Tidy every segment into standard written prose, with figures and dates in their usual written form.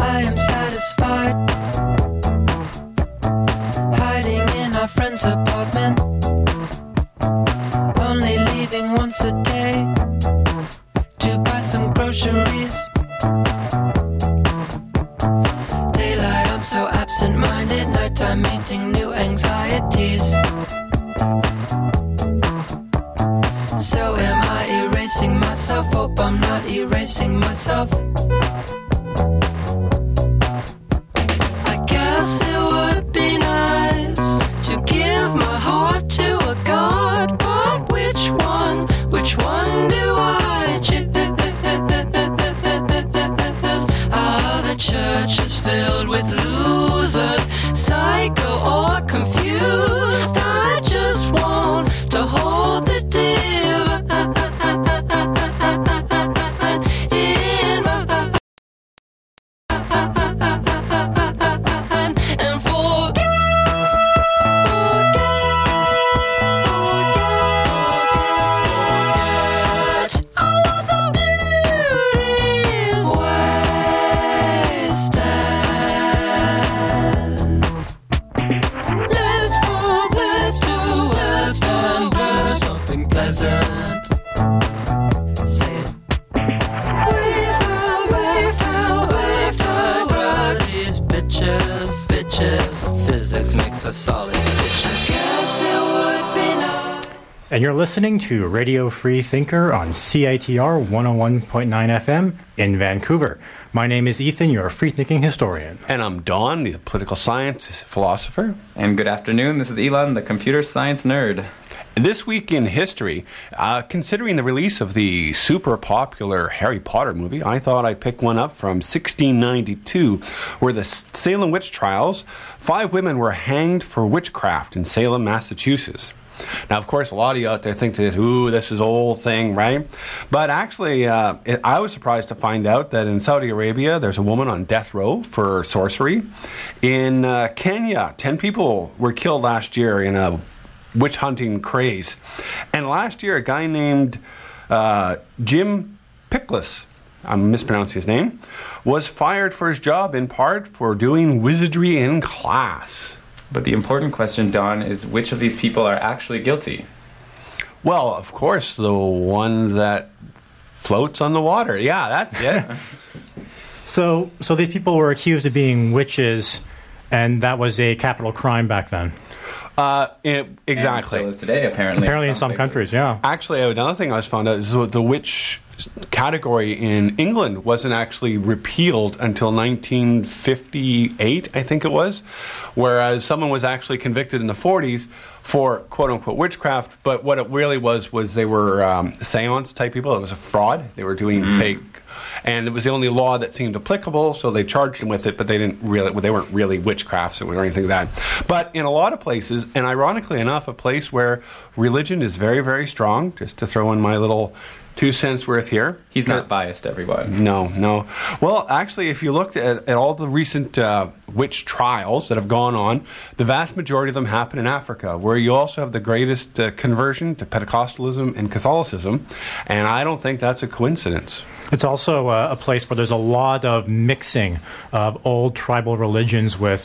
I am satisfied, hiding in our friend's apartment, only leaving once a day to buy some groceries. Daylight, I'm so absent-minded, nighttime meeting new anxieties. So am I erasing myself? Hope I'm not erasing myself. I guess it would be nice to give my heart to a god, but which one do I choose? Ah, the church is filled with losers, psycho or confused. I just want to hold the divine in my and forget all of the beauties wasted. Let's remember something pleasant. Say it. Wave to these bitches. Physics makes us solid bitches. Guess it would be nice. And you're listening to Radio Free Thinker on CITR 101.9 FM in Vancouver. My name is Ethan, your free-thinking historian. And I'm Don, the political science philosopher. And good afternoon, this is Elon, the computer science nerd. This week in history, considering the release of the super popular Harry Potter movie, I thought I'd pick one up from 1692, where the Salem witch trials, 5 women were hanged for witchcraft in Salem, Massachusetts. Now, of course, a lot of you out there think that, this is old thing, right? But actually, I was surprised to find out that in Saudi Arabia, there's a woman on death row for sorcery. In Kenya, 10 people were killed last year in a witch hunting craze. And last year, a guy named Jim Pickless, I'm mispronouncing his name, was fired for his job in part for doing wizardry in class. But the important question, Don, is which of these people are actually guilty? Well, of course, the one that floats on the water. Yeah, that's it. So these people were accused of being witches, and that was a capital crime back then. Exactly. And still is today, apparently. Apparently in some places. countries, yeah. Actually, another thing I was found out is the witch category in England wasn't actually repealed until 1958, I think it was, whereas someone was actually convicted in the 40s for quote-unquote witchcraft, but what it really was they were seance-type people. It was a fraud. They were doing fake, and it was the only law that seemed applicable, so they charged them with it, but they weren't really witchcrafts or anything like that. But in a lot of places, and ironically enough, a place where religion is very, very strong, just to throw in my little 2 cents worth here. He's not biased, everyone. No. Well, actually, if you looked at all the recent witch trials that have gone on, the vast majority of them happen in Africa, where you also have the greatest conversion to Pentecostalism and Catholicism, and I don't think that's a coincidence. It's also a place where there's a lot of mixing of old tribal religions with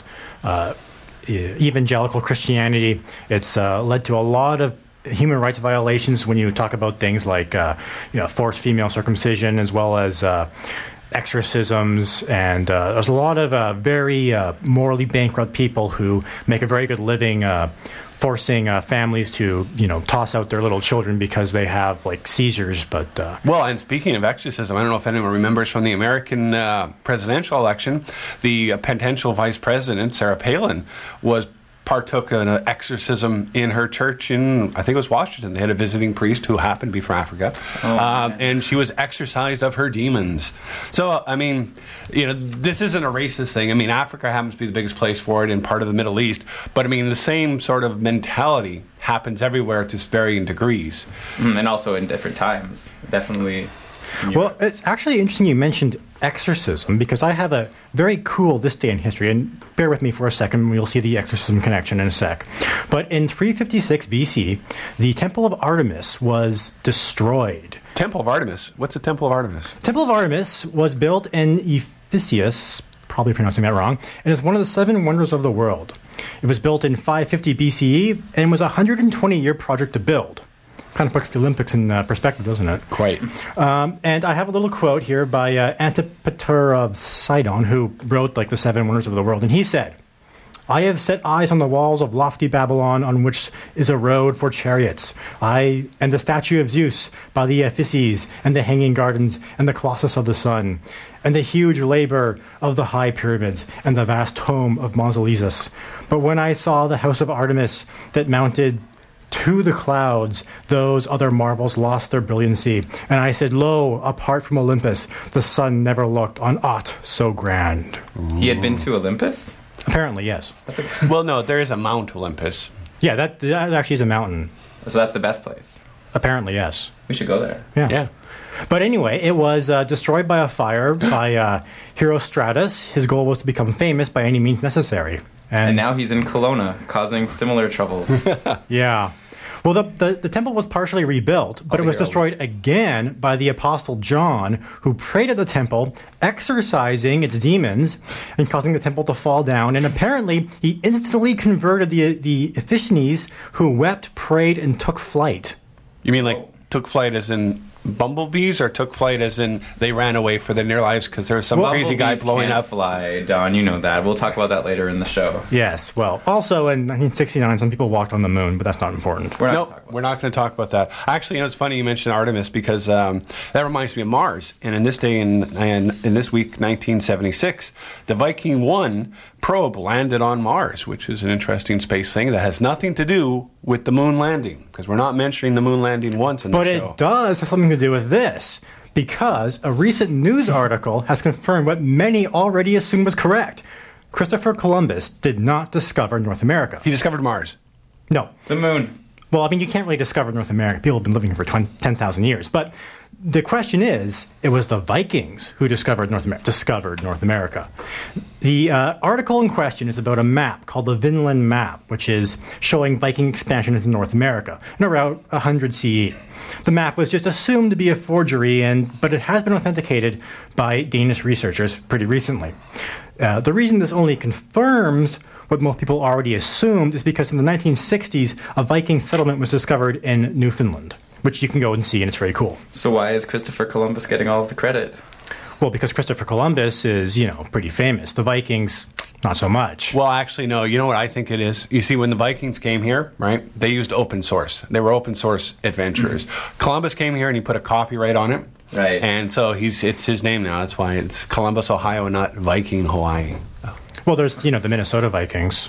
evangelical Christianity. It's led to a lot of human rights violations when you talk about things like forced female circumcision, as well as exorcisms, and there's a lot of very morally bankrupt people who make a very good living forcing families to toss out their little children because they have like seizures. But well, and speaking of exorcism, I don't know if anyone remembers from the American presidential election, the potential vice president Sarah Palin partook in an exorcism in her church in, I think it was Washington. They had a visiting priest who happened to be from Africa, and she was exorcised of her demons. So, I mean, this isn't a racist thing. I mean, Africa happens to be the biggest place for it in part of the Middle East, but I mean, the same sort of mentality happens everywhere to varying degrees. And also in different times, definitely. Well, it's actually interesting you mentioned exorcism, because I have a very cool this day in history, and bear with me for a second, we'll see the exorcism connection in a sec. But in 356 BC, the Temple of Artemis was destroyed. Temple of Artemis? What's the Temple of Artemis? Temple of Artemis was built in Ephesus, probably pronouncing that wrong, and is one of the 7 wonders of the world. It was built in 550 BCE and was a 120-year project to build. Kind of puts the Olympics in perspective, doesn't it? Quite. And I have a little quote here by Antipater of Sidon, who wrote like the 7 wonders of the world, and he said, "I have set eyes on the walls of lofty Babylon, on which is a road for chariots. I and the statue of Zeus by the Epheses, and the hanging gardens, and the Colossus of the sun, and the huge labor of the high pyramids, and the vast home of Mausolus. But when I saw the house of Artemis that mounted to the clouds, those other marvels lost their brilliancy. And I said, lo, apart from Olympus, the sun never looked on aught so grand." He had been to Olympus? Apparently, yes. Well, no, there is a Mount Olympus. Yeah, that actually is a mountain. So that's the best place. Apparently, yes. We should go there. Yeah. But anyway, it was destroyed by a fire by Herostratus. His goal was to become famous by any means necessary. And now he's in Kelowna, causing similar troubles. Yeah. Well, the temple was partially rebuilt, but it was destroyed again by the Apostle John, who prayed at the temple, exorcising its demons and causing the temple to fall down. And apparently, he instantly converted the Ephesians, who wept, prayed, and took flight. You mean like took flight as in bumblebees, or took flight as in they ran away for their near lives because there was some crazy guy blowing up? Fly, Don, you know that. We'll talk about that later in the show. Yes, well, also in 1969, some people walked on the moon, but that's not important. We're not going to talk about that. Actually, it's funny you mentioned Artemis because that reminds me of Mars. And in this day, in this week, 1976, the Viking 1 probe landed on Mars, which is an interesting space thing that has nothing to do with the moon landing, because we're not mentioning the moon landing once in the show. But it does have something to do with this, because a recent news article has confirmed what many already assumed was correct. Christopher Columbus did not discover North America. He discovered Mars. No. The moon. Well, I mean, you can't really discover North America. People have been living here for 10,000 years. But the question is, it was the Vikings who discovered North America. The article in question is about a map called the Vinland Map, which is showing Viking expansion into North America in around 100 CE. The map was just assumed to be a forgery, but it has been authenticated by Danish researchers pretty recently. The reason this only confirms what most people already assumed is because in the 1960s, a Viking settlement was discovered in Newfoundland, which you can go and see, and it's very cool. So why is Christopher Columbus getting all of the credit? Well, because Christopher Columbus is, pretty famous. The Vikings, not so much. Well, actually, no. You know what I think it is? You see, when the Vikings came here, right, they used open source. They were open source adventurers. Columbus came here and he put a copyright on it. Right. And so it's his name now. That's why it's Columbus, Ohio, and not Viking, Hawaii. Well, there's, the Minnesota Vikings.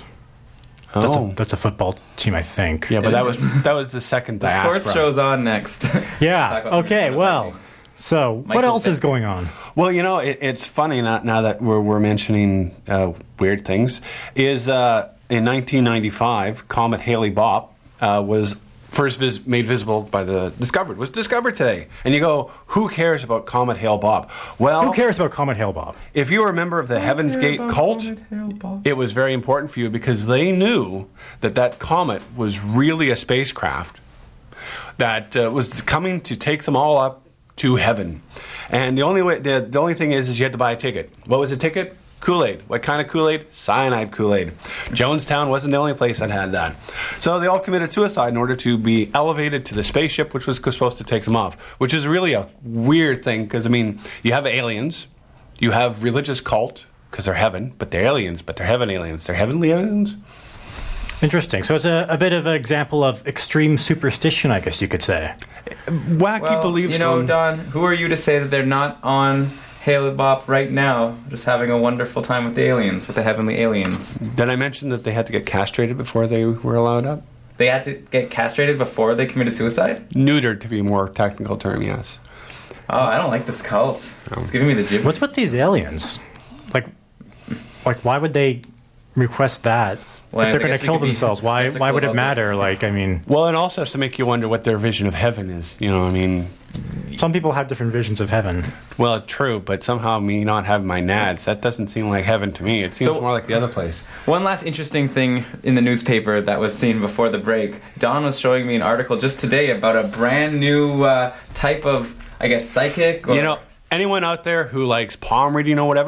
That's a football team, I think. Yeah, but that was the second diaspora. The sports show's on next. Yeah, okay, well, so what else is going on? Well, it's funny now that we're mentioning weird things, is in 1995, Comet Hale-Bopp was first made visible by was discovered today. And you go, who cares about Comet Hale-Bopp? Well, who cares about Comet Hale-Bopp? If you were a member of the Heaven's Gate cult, it was very important for you because they knew that comet was really a spacecraft that was coming to take them all up to heaven. And the only thing is you had to buy a ticket. What was the ticket? Kool-Aid. What kind of Kool-Aid? Cyanide Kool-Aid. Jonestown wasn't the only place that had that. So they all committed suicide in order to be elevated to the spaceship, which was supposed to take them off, which is really a weird thing because, you have aliens, you have religious cult, because they're heaven, but they're aliens, but they're heaven aliens. They're heavenly aliens? Interesting. So it's a bit of an example of extreme superstition, I guess you could say. Wacky beliefs. Don, who are you to say that they're not on Hale-Bopp right now, just having a wonderful time with the aliens, with the heavenly aliens? Did I mention that they had to get castrated before they were allowed up? They had to get castrated before they committed suicide? Neutered, to be a more technical term, yes. Oh, I don't like this cult. It's giving me the gibberish. What's with these aliens? Like, why would they request that? Well, if they're going to kill themselves, why would it matter? Well, it also has to make you wonder what their vision of heaven is. Some people have different visions of heaven. Well, true, but somehow me not having my nads, that doesn't seem like heaven to me. It seems more like the other place. One last interesting thing in the newspaper that was seen before the break. Don was showing me an article just today about a brand new type of, I guess, psychic. Anyone out there who likes palm reading or whatever,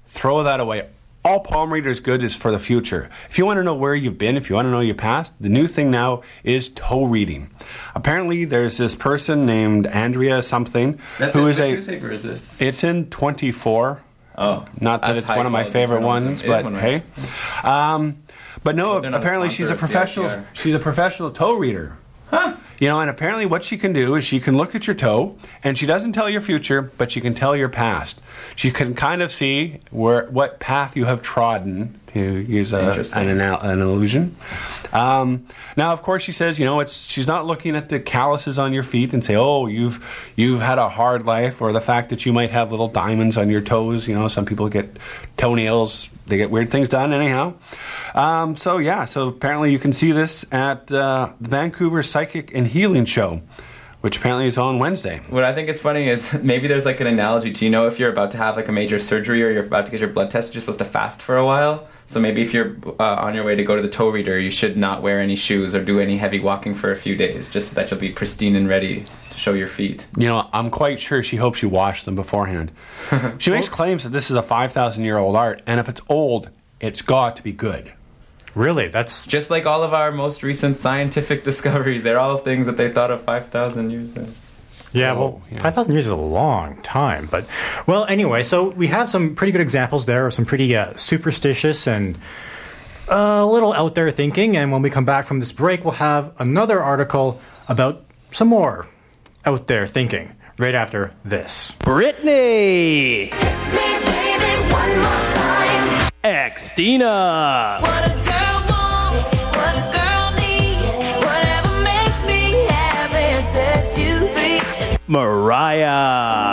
throw that away. All palm reader is good is for the future. If you want to know where you've been, if you want to know your past, the new thing now is toe reading. Apparently, there's this person named Andrea something That's who in is which a. newspaper is this? It's in 24. Oh, Not that that's it's one of my high-quality favorite journalism. ones, It is but one of hey. But no, they're not a apparently she's a sponsor of professional. CITR. She's a professional toe reader. Huh? You know, and apparently what she can do is she can look at your toe, and she doesn't tell your future, but she can tell your past. She can kind of see what path you have trodden, to use an illusion. Now, of course, she says, she's not looking at the calluses on your feet and say, oh, you've had a hard life, or the fact that you might have little diamonds on your toes. Some people get toenails, they get weird things done anyhow. So apparently you can see this at the Vancouver Psychic and Healing Show, which apparently is on Wednesday. What I think is funny is maybe there's like an analogy to, if you're about to have like a major surgery or you're about to get your blood test, you're supposed to fast for a while. So maybe if you're on your way to go to the toe reader, you should not wear any shoes or do any heavy walking for a few days, just so that you'll be pristine and ready to show your feet. I'm quite sure she hopes you wash them beforehand. She makes claims that this is a 5,000-year-old art, and if it's old, it's got to be good. Really? That's Just like all of our most recent scientific discoveries, they're all things that they thought of 5,000 years ago. yeah. Oh, Well, yeah. 5,000 years is a long time, but anyway. So we have some pretty good examples there of some pretty superstitious and a little out there thinking. And when we come back from this break, we'll have another article about some more out there thinking. Right after this. Brittany, Baby, one more time. Xtina, What a girl wants, what a girl needs, whatever makes me happy sets you free. Mariah,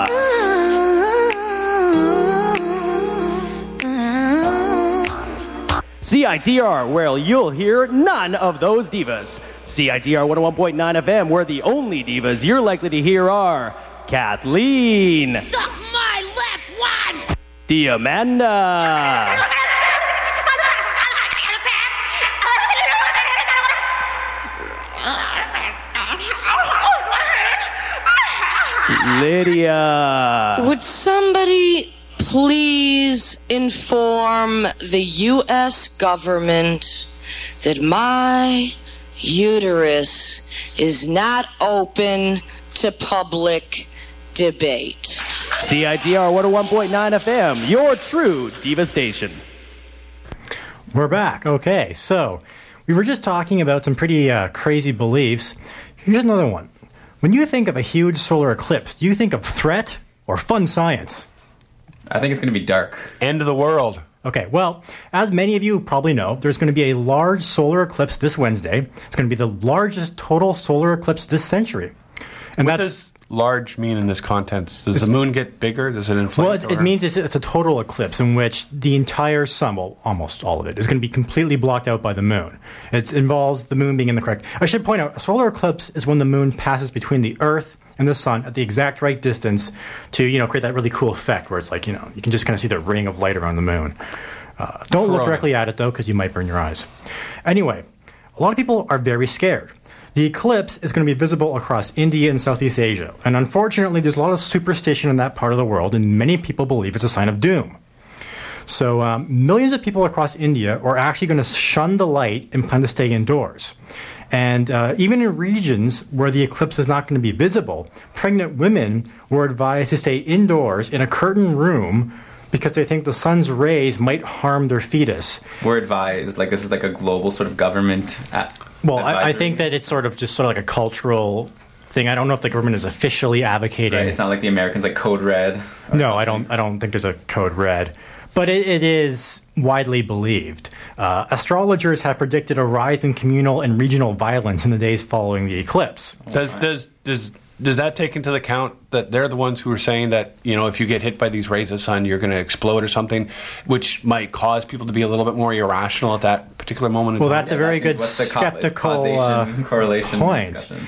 CITR, where you'll hear none of those divas. CITR 101.9 FM, where the only divas you're likely to hear are Kathleen, Suck my left one! Diamanda, Lydia, Would somebody please inform the U.S. government that my uterus is not open to public debate? CITR 101.9 FM, your true diva station. We're back. Okay, so we were just talking about some pretty crazy beliefs. Here's another one. When you think of a huge solar eclipse, do you think of threat or fun science? I think it's going to be dark. End of the world. Okay, well, as many of you probably know, there's going to be a large solar eclipse this Wednesday. It's going to be the largest total solar eclipse this century. And What that's does large mean in this context? Does the moon get bigger? Does it inflate? well, it or- means it's a total eclipse in which the entire sun, well, almost all of it, is going to be completely blocked out by the moon. It involves the moon being in the correct. I should point out, a solar eclipse is when the moon passes between the Earth and the sun at the exact right distance to, create that really cool effect where it's like, you can just kind of see the ring of light around the moon. Don't look Corona. directly at it, though, because you might burn your eyes. Anyway, a lot of people are very scared. The eclipse is going to be visible across India and Southeast Asia. And unfortunately, there's a lot of superstition in that part of the world, and many people believe it's a sign of doom. So millions of people across India are actually going to shun the light and plan to stay indoors. And even in regions where the eclipse is not going to be visible, pregnant women were advised to stay indoors in a curtained room because they think the sun's rays might harm their fetus. We're advised, like this is like a global sort of government. Well, I advisory. think that it's sort of like a cultural thing. I don't know if the government is officially advocating. Right, it's not like the Americans like Code Red. No, I don't think there's a code red, but it is widely believed. Astrologers have predicted a rise in communal and regional violence in the days following the eclipse. Does that take into account that they're the ones who are saying that, if you get hit by these rays of sun, you're going to explode or something, which might cause people to be a little bit more irrational at that particular moment in Well, time? that's a very good What's the skeptical causation, correlation point. discussion?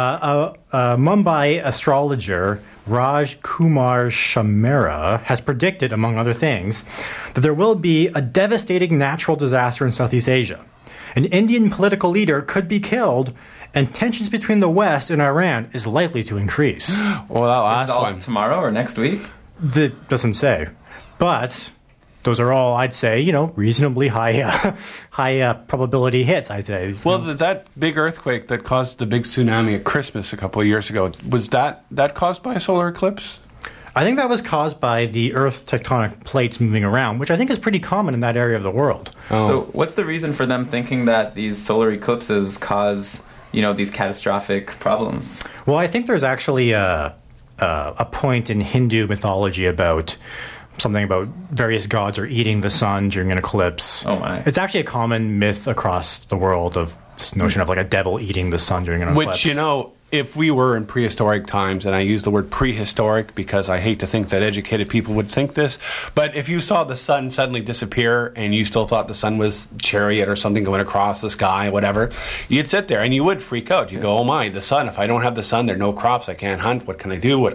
Mumbai astrologer Raj Kumar Shamera has predicted, among other things, that there will be a devastating natural disaster in Southeast Asia. An Indian political leader could be killed, and tensions between the West and Iran is likely to increase. Well, that Is last it all one. tomorrow or next week? That doesn't say. But those are all, I'd say, reasonably high probability hits, I'd say. Well, that big earthquake that caused the big tsunami at Christmas a couple of years ago, was that caused by a solar eclipse? I think that was caused by the Earth's tectonic plates moving around, which I think is pretty common in that area of the world. So what's the reason for them thinking that these solar eclipses cause, these catastrophic problems? Well, I think there's actually a point in Hindu mythology about something about various gods are eating the sun during an eclipse. Oh, my. It's actually a common myth across the world of this notion of like a devil eating the sun during an eclipse. Which, if we were in prehistoric times, and I use the word prehistoric because I hate to think that educated people would think this, but if you saw the sun suddenly disappear and you still thought the sun was chariot or something going across the sky, whatever, you'd sit there and you would freak out. You'd go, oh my, the sun, if I don't have the sun, there are no crops, I can't hunt, what can I do,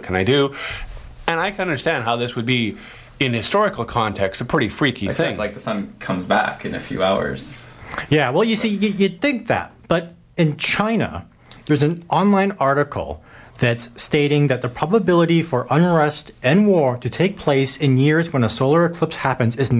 And I can understand how this would be, in historical context, a pretty freaky thing. Like the sun comes back in a few hours. Yeah, well, you see, you'd think that. But in China, there's an online article that's stating that the probability for unrest and war to take place in years when a solar eclipse happens is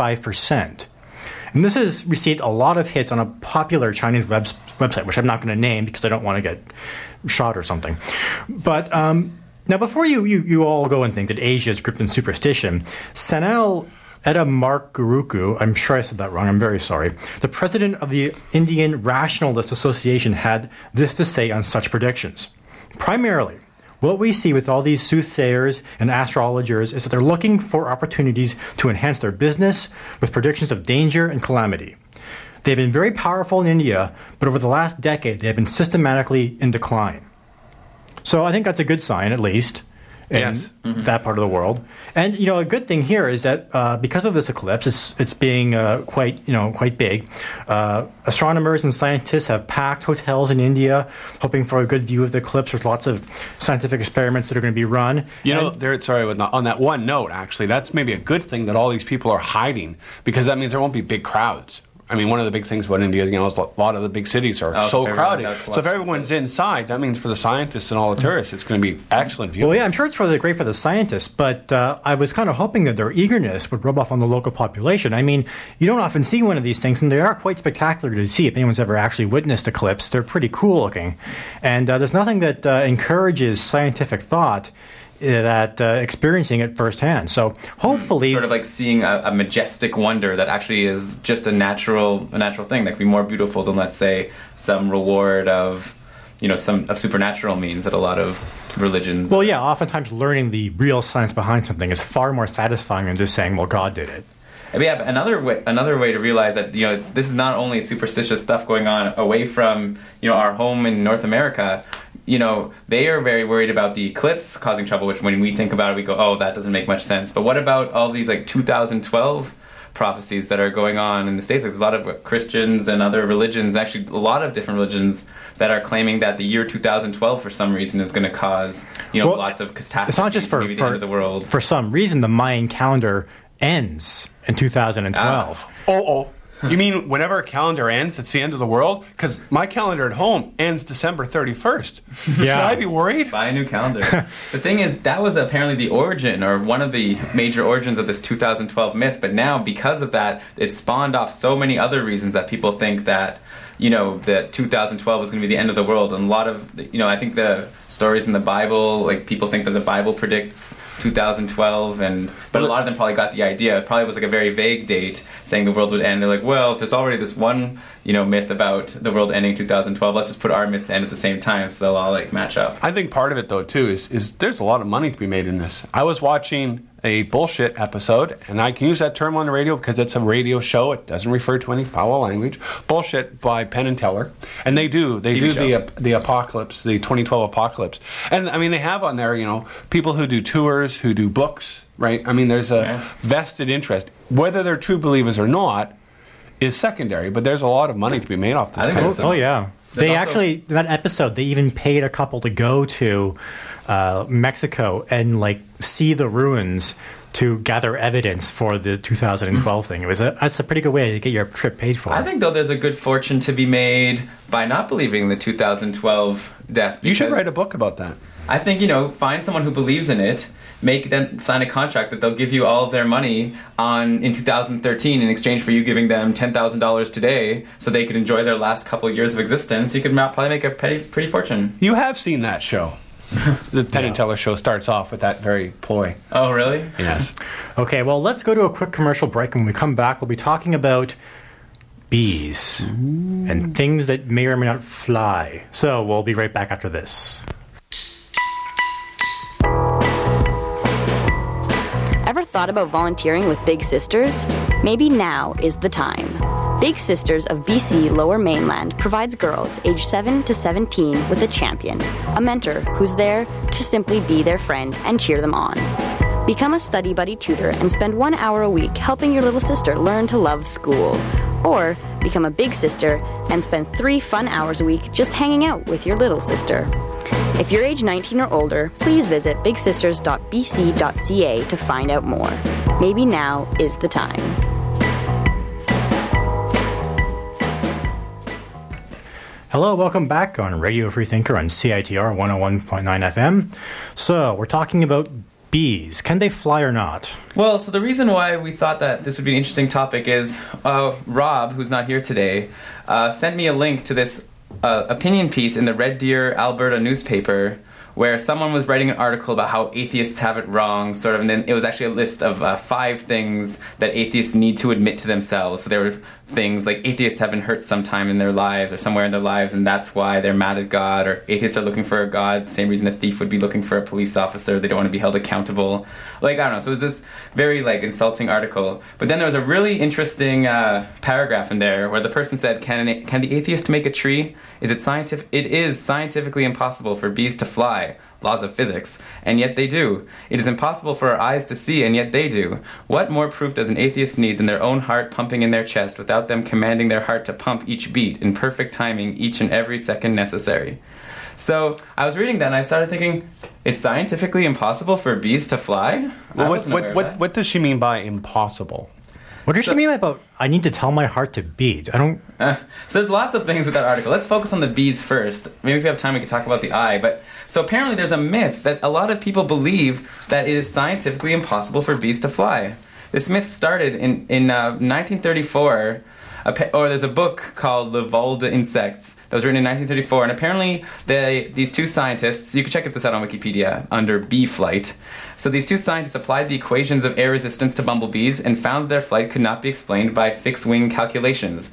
95%. And this has received a lot of hits on a popular Chinese website, which I'm not going to name because I don't want to get shot or something. But now, before you all go and think that Asia is gripped in superstition, Sanal Eddamarkguruku, I'm sure I said that wrong, I'm very sorry, the president of the Indian Rationalist Association had this to say on such predictions. Primarily, what we see with all these soothsayers and astrologers is that they're looking for opportunities to enhance their business with predictions of danger and calamity. They've been very powerful in India, but over the last decade, they have been systematically in decline. So I think that's a good sign, at least, in that part of the world. And, a good thing here is that because of this eclipse, it's being quite big. Astronomers and scientists have packed hotels in India, hoping for a good view of the eclipse. There's lots of scientific experiments that are going to be run. On that one note, actually, that's maybe a good thing that all these people are hiding, because that means there won't be big crowds. I mean, one of the big things about India, is a lot of the big cities are so crowded. So if everyone's inside, that means for the scientists and all the tourists, it's going to be excellent view. Well, yeah, I'm sure it's great for the scientists, but I was kind of hoping that their eagerness would rub off on the local population. I mean, you don't often see one of these things, and they are quite spectacular to see. If anyone's ever actually witnessed eclipse, they're pretty cool looking. And there's nothing that encourages scientific thought that experiencing it firsthand. So hopefully, sort of like seeing a majestic wonder that actually is just a natural thing that could be more beautiful than, let's say, some reward of some of supernatural means that a lot of religions. Well, yeah, oftentimes learning the real science behind something is far more satisfying than just saying, "Well, God did it." We have another way to realize that this is not only superstitious stuff going on away from our home in North America. They are very worried about the eclipse causing trouble, which when we think about it, we go, oh, that doesn't make much sense. But what about all these 2012 prophecies that are going on in the States? There's a lot of Christians and other religions, actually a lot of different religions, that are claiming that the year 2012 for some reason is going to cause lots of catastrophes. It's not just for the end of the world. For some reason, the Mayan calendar ends in 2012. You mean whenever a calendar ends, it's the end of the world? Because my calendar at home ends December 31st. Yeah. Should I be worried? Buy a new calendar. The thing is, that was apparently the origin, or one of the major origins of this 2012 myth. But now, because of that, it spawned off so many other reasons that people think that that 2012 is going to be the end of the world. And a lot of, I think the stories in the Bible, people think that the Bible predicts 2012, but a lot of them probably got the idea. It probably was a very vague date saying the world would end. They're like, well, if there's already this one, myth about the world ending 2012, let's just put our myth to end at the same time, so they'll all match up. I think part of it, though, too, is there's a lot of money to be made in this. I was watching a bullshit episode, and I can use that term on the radio because it's a radio show. It doesn't refer to any foul language. Bullshit by Penn and Teller, and they do the apocalypse, the 2012 apocalypse, and I mean they have on there people who do tours, who do books, right? I mean there's a vested interest. Whether they're true believers or not is secondary, but there's a lot of money to be made off this. Oh yeah. They actually, that episode, they even paid a couple to go to Mexico and see the ruins to gather evidence for the 2012 thing. That's a pretty good way to get your trip paid for. I think, though, there's a good fortune to be made by not believing in the 2012 death. You should write a book about that. I think, find someone who believes in it make them sign a contract that they'll give you all of their money in 2013 in exchange for you giving them $10,000 today, so they could enjoy their last couple of years of existence. You could probably make a pretty fortune. You have seen that show. The Penn and Teller show starts off with that very ploy. Oh, really? Yes. Okay, well, let's go to a quick commercial break. When we come back, we'll be talking about bees and things that may or may not fly. So we'll be right back after this. Ever thought about volunteering with Big Sisters? Maybe now is the time. Big Sisters of BC Lower Mainland provides girls aged 7 to 17 with a champion, a mentor who's there to simply be their friend and cheer them on. Become a study buddy tutor and spend 1 hour a week helping your little sister learn to love school. Or become a big sister and spend 3 fun hours a week just hanging out with your little sister. If you're age 19 or older, please visit bigsisters.bc.ca to find out more. Maybe now is the time. Hello, welcome back on Radio Free Thinker on CITR 101.9 FM. So, we're talking about bees. Can they fly or not? Well, so the reason why we thought that this would be an interesting topic is Rob, who's not here today, sent me a link to this opinion piece in the Red Deer, Alberta newspaper, where someone was writing an article about how atheists have it wrong, sort of, and then it was actually a list of 5 things that atheists need to admit to themselves. So there were things like atheists have been hurt sometime in their lives or somewhere in their lives, and that's why they're mad at God, or atheists are looking for a God, same reason a thief would be looking for a police officer, they don't want to be held accountable. Like, I don't know, so it was this very, insulting article. But then there was a really interesting paragraph in there where the person said, can the atheist make a tree? Is it scientific? It is scientifically impossible for bees to fly. Laws of physics, and yet they do. It is impossible for our eyes to see, and yet they do. What more proof does an atheist need than their own heart pumping in their chest without them commanding their heart to pump each beat in perfect timing each and every second necessary? So I was reading that and I started thinking, it's scientifically impossible for bees to fly? Well, what does she mean by impossible? What does she mean about, I need to tell my heart to beat? I don't... So there's lots of things with that article. Let's focus on the bees first. Maybe if we have time we can talk about the eye. But so apparently there's a myth that a lot of people believe that it is scientifically impossible for bees to fly. This myth started in 1934. There's a book called Le Vol des Insectes that was written in 1934, and apparently these 2 scientists, you can check this out on Wikipedia under bee flight. So these 2 scientists applied the equations of air resistance to bumblebees and found that their flight could not be explained by fixed wing calculations.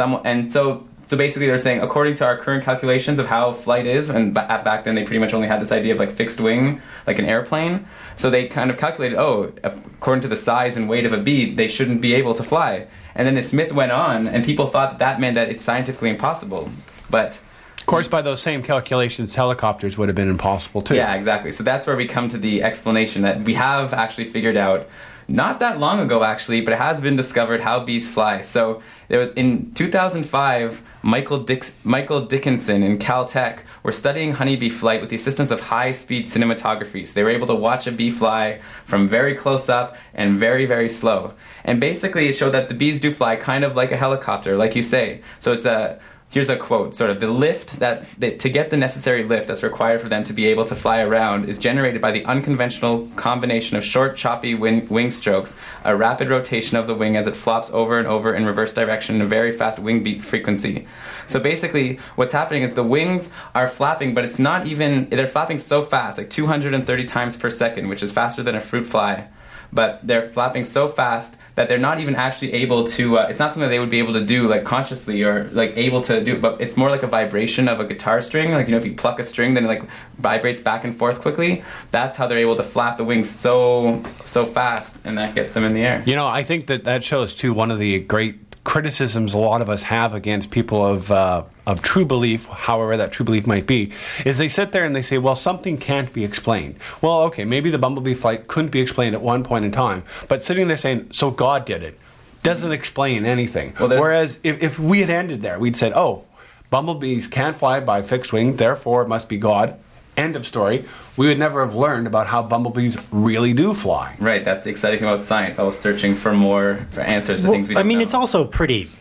So basically they're saying, according to our current calculations of how flight is, and back then they pretty much only had this idea of fixed wing, like an airplane, so they kind of calculated, according to the size and weight of a bee, they shouldn't be able to fly. And then this myth went on, and people thought that meant that it's scientifically impossible. But of course, by those same calculations, helicopters would have been impossible too. Yeah, exactly. So that's where we come to the explanation that we have actually figured out, not that long ago actually, but it has been discovered how bees fly. So there was in 2005, Michael Dickinson in Caltech were studying honeybee flight with the assistance of high-speed cinematography. So they were able to watch a bee fly from very close up and very, very slow. And basically it showed that the bees do fly kind of like a helicopter, like you say. So here's a quote, sort of, the lift to get the necessary lift that's required for them to be able to fly around is generated by the unconventional combination of short, choppy wing strokes, a rapid rotation of the wing as it flops over and over in reverse direction, and a very fast wing beat frequency. So basically, what's happening is the wings are flapping, but it's not even, they're flapping so fast, 230 times per second, which is faster than a fruit fly. But they're flapping so fast that they're not even actually able to, it's not something they would be able to do consciously or able to do, but it's more like a vibration of a guitar string. If you pluck a string, then it vibrates back and forth quickly. That's how they're able to flap the wings so fast, and that gets them in the air. I think that shows too one of the great criticisms a lot of us have against people of true belief, however that true belief might be, is they sit there and they say, well, something can't be explained. Well, okay, maybe the bumblebee flight couldn't be explained at one point in time, but sitting there saying, so God did it, doesn't explain anything. Whereas if we had ended there, we'd said, bumblebees can't fly by fixed wing, therefore it must be God. End of story. We would never have learned about how bumblebees really do fly. Right, that's the exciting thing about science. I was searching for answers to things we don't know. It's also pretty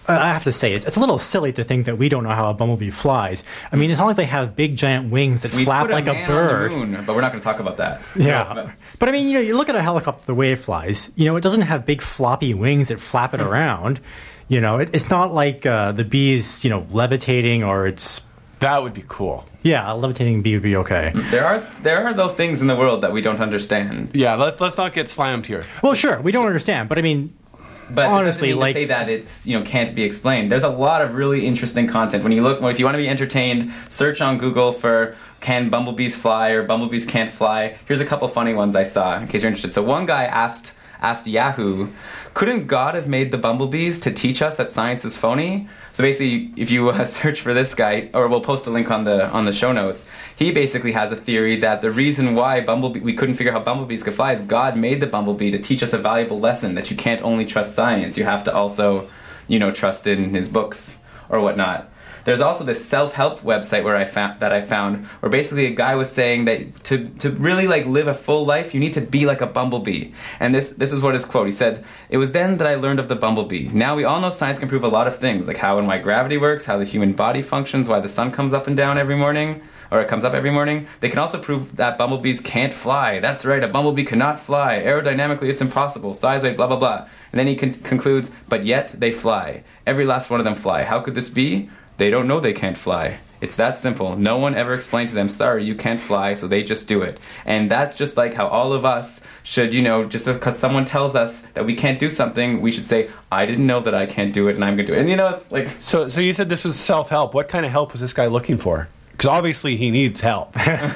I have to say, it's a little silly to think that we don't know how a bumblebee flies. I mean, it's not like they have big, giant wings that We flap put a like a man bird. on the moon, but we're not going to talk about that. Yeah. But I mean, you look at a helicopter, the way it flies, it doesn't have big floppy wings that flap it around. It's not like the bee is, levitating or it's... That would be cool. Yeah, a levitating bee would be okay. There are though things in the world that we don't understand. Yeah, let's not get slammed here. Well, sure, we don't understand, but I mean... But honestly, it doesn't mean to say that it's can't be explained. There's a lot of really interesting content. If you want to be entertained, search on Google for "Can bumblebees fly?" or "Bumblebees can't fly." Here's a couple funny ones I saw in case you're interested. So one guy asked Yahoo, "Couldn't God have made the bumblebees to teach us that science is phony?" So basically, if you search for this guy, or we'll post a link on the show notes, he basically has a theory that the reason why we couldn't figure out how bumblebees could fly is God made the bumblebee to teach us a valuable lesson that you can't only trust science, you have to also, trust in his books or whatnot. There's also this self-help website where I found where basically a guy was saying that to really live a full life, you need to be like a bumblebee. And this is what his quote. He said, "It was then that I learned of the bumblebee. Now we all know science can prove a lot of things, like how and why gravity works, how the human body functions, why the sun comes up and down every morning, or it comes up every morning. They can also prove that bumblebees can't fly. That's right, a bumblebee cannot fly. Aerodynamically, it's impossible. Size-wise, blah, blah, blah." And then he concludes, "But yet they fly. Every last one of them fly. How could this be? They don't know they can't fly. It's that simple. No one ever explained to them, sorry, you can't fly, so they just do it." And that's just like how all of us should, just because someone tells us that we can't do something, we should say, I didn't know that I can't do it, and I'm going to do it. And, it's like... So you said this was self-help. What kind of help was this guy looking for? Because obviously he needs help.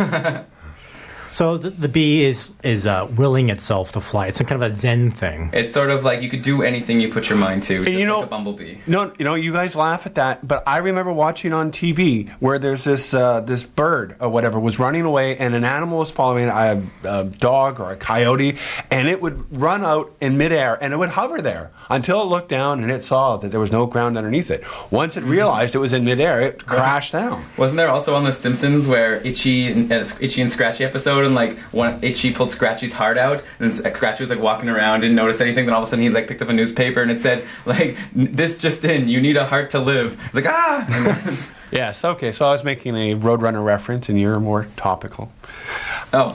So the bee is willing itself to fly. It's a kind of a Zen thing. It's sort of like you could do anything you put your mind to, just like a bumblebee. No, you guys laugh at that, but I remember watching on TV where there's this bird or whatever was running away, and an animal was following a dog or a coyote, and it would run out in midair, and it would hover there until it looked down and it saw that there was no ground underneath it. Once it realized it was in midair, it crashed down. Wasn't there also on The Simpsons where Itchy and Scratchy episode, and one Itchy pulled Scratchy's heart out, and Scratchy was walking around, didn't notice anything, then all of a sudden he picked up a newspaper and it said "This just in, you need a heart to live." It's like, ah. Yes, okay, so I was making a Roadrunner reference and you're more topical. Oh.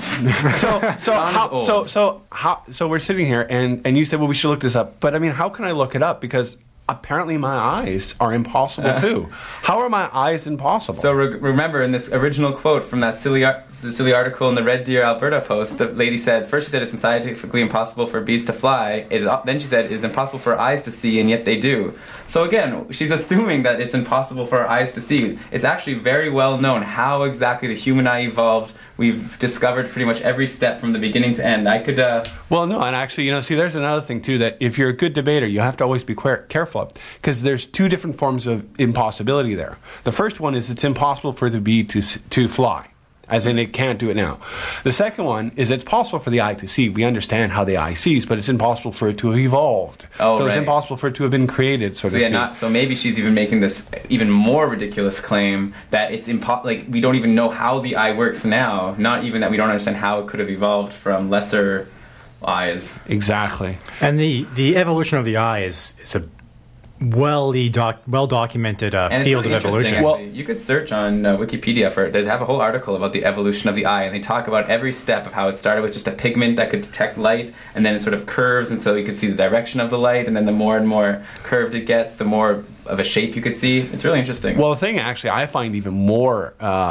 So we're sitting here and you said, well, we should look this up. But I mean, how can I look it up? Because apparently my eyes are impossible too. How are my eyes impossible? So remember, in this original quote from that silly article in the Red Deer, Alberta Post, the lady said, first she said it's scientifically impossible for bees to fly. Then she said it's impossible for our eyes to see, and yet they do. So again, she's assuming that it's impossible for our eyes to see. It's actually very well known how exactly the human eye evolved. We've discovered pretty much every step from the beginning to end. I could... Well, no, and actually, see, there's another thing, too, that if you're a good debater, you have to always be careful, because there's two different forms of impossibility there. The first one is it's impossible for the bee to fly, as in it can't do it now. The second one is it's possible for the eye to see. We understand how the eye sees, but it's impossible for it to have evolved. Oh, so it's impossible for it to have been created, so to speak. So maybe she's even making this even more ridiculous claim that it's we don't even know how the eye works now. Not even that we don't understand how it could have evolved from lesser eyes. Exactly. And the evolution of the eye is a well documented field really of evolution. Well, you could search on Wikipedia they have a whole article about the evolution of the eye, and they talk about every step of how it started with just a pigment that could detect light, and then it sort of curves, and so you could see the direction of the light, and then the more and more curved it gets, the more of a shape you could see. It's really interesting. Well, the thing actually I find even more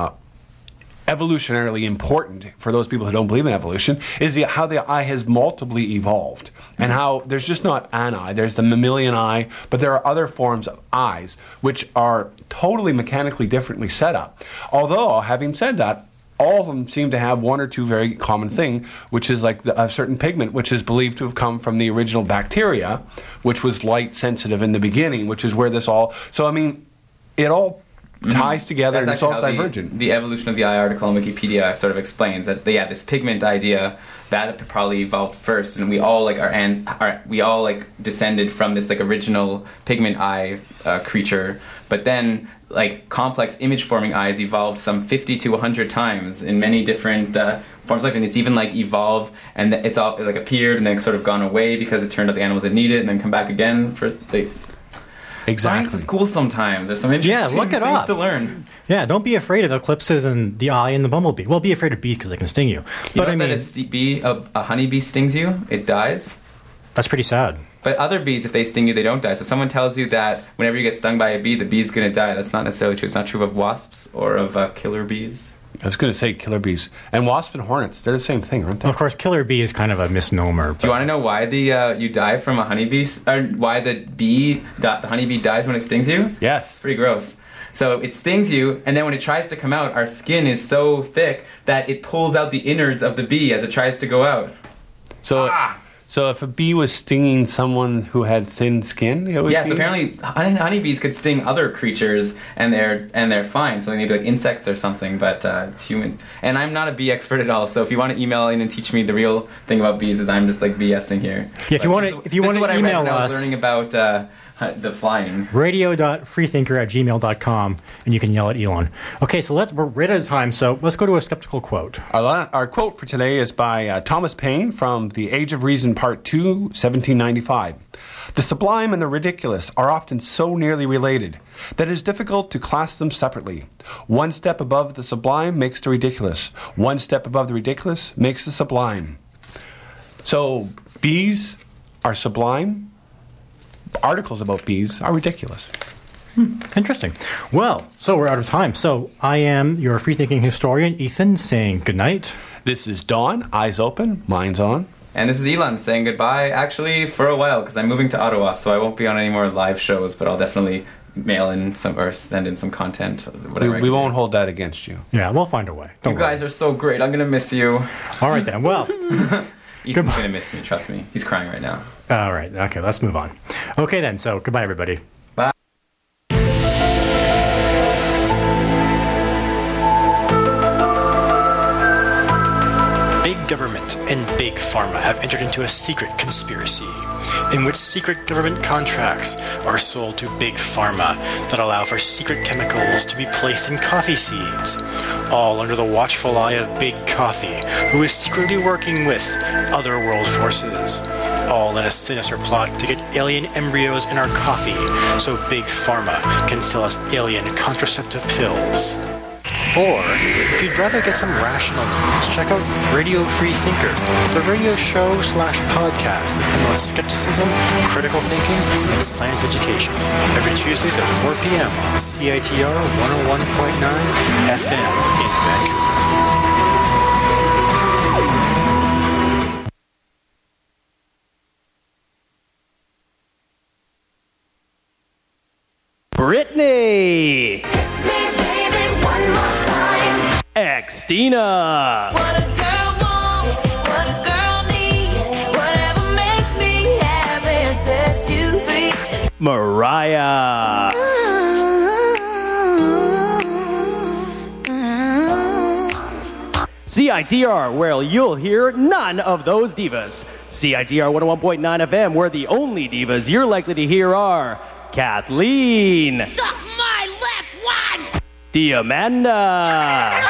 evolutionarily important for those people who don't believe in evolution is how the eye has multiply evolved, and how there's just not an eye, there's the mammalian eye, but there are other forms of eyes which are totally mechanically differently set up. Although, having said that, all of them seem to have one or two very common thing, which is a certain pigment which is believed to have come from the original bacteria, which was light sensitive in the beginning, which is where this all... So, I mean, it all ties together and it's all divergent. The evolution of the eye article on Wikipedia sort of explains that this pigment idea that probably evolved first, and we all descended from this lioriginal pigment eye creature, but then complex image forming eyes evolved some 50 to 100 times in many different forms of life, and it's even evolved and it's all appeared and then sort of gone away because it turned out the animals didn't need it and then come back again for Exactly. Science is cool sometimes. There's some interesting look it things up. to learn. Yeah, don't be afraid of eclipses and the eye and the bumblebee. Well, be afraid of bees because they can sting you. You But know that a honeybee stings you, it dies. that's pretty sad. But other bees, if they sting you, they don't die. So if someone tells you that whenever you get stung by a bee, the bee's going to die, that's not necessarily true. It's not true of wasps or of killer bees. I was going to say killer bees. And wasps and hornets, they're the same thing, aren't they? Of course, killer bee is kind of a misnomer. Do you want to know why you die from a honeybee, or why the honeybee dies when it stings you? Yes. It's pretty gross. So it stings you, and then when it tries to come out, our skin is so thick that it pulls out the innards of the bee as it tries to go out. So if a bee was stinging someone who had thin skin, it would Yes, be... apparently honeybees could sting other creatures, and they're fine. So maybe like insects or something, but it's humans. And I'm not a bee expert at all. So if you want to email in and teach me the real thing about bees, is I'm just like BSing here. Yeah, if you want to email I us, was learning about the flying. radio.freethinker@gmail.com, and you can yell at Elon. Okay, so we're right out of time, so let's go to a skeptical quote. Our quote for today is by Thomas Paine from The Age of Reason, Part 2, 1795. The sublime and the ridiculous are often so nearly related that it is difficult to class them separately. One step above the sublime makes the ridiculous. One step above the ridiculous makes the sublime. So, bees are sublime. Articles about bees are ridiculous. Interesting. Well, so we're out of time. So I am your free-thinking historian, Ethan, saying good night. This is Dawn, eyes open, minds on. And this is Elon saying goodbye, actually, for a while, because I'm moving to Ottawa, so I won't be on any more live shows, but I'll definitely mail in some or send in some content. Whatever. We won't hold that against you. Yeah, we'll find a way. You guys are so great. I'm going to miss you. All right, then. Well... Ethan's going to miss me, trust me. He's crying right now. All right. Okay, let's move on. Okay, then. So, goodbye, everybody. Bye. Big government and big pharma have entered into a secret conspiracy in which secret government contracts are sold to big pharma that allow for secret chemicals to be placed in coffee seeds, all under the watchful eye of Big Coffee, who is secretly working with other world forces, all in a sinister plot to get alien embryos in our coffee so Big Pharma can sell us alien contraceptive pills. Or, if you'd rather get some rational news, check out Radio Free Thinker, the radio show/podcast that promotes skepticism, critical thinking, and science education. Every Tuesdays at 4 p.m. on CITR 101.9 FM in Vancouver. Brittany! Xtina! What a girl wants, what a girl needs, whatever makes me happy sets you free. Mariah! CITR, where you'll hear none of those divas. CITR 101.9 FM, where the only divas you're likely to hear are Kathleen. Suck my left one! Diamanda.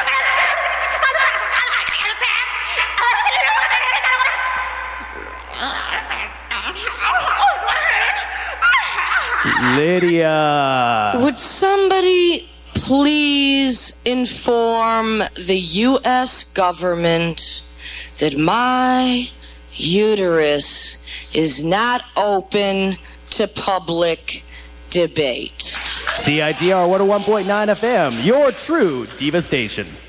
Lydia. Would somebody please inform the U.S. government that my uterus is not open to public debate? CITR 101.9 FM, your true diva station.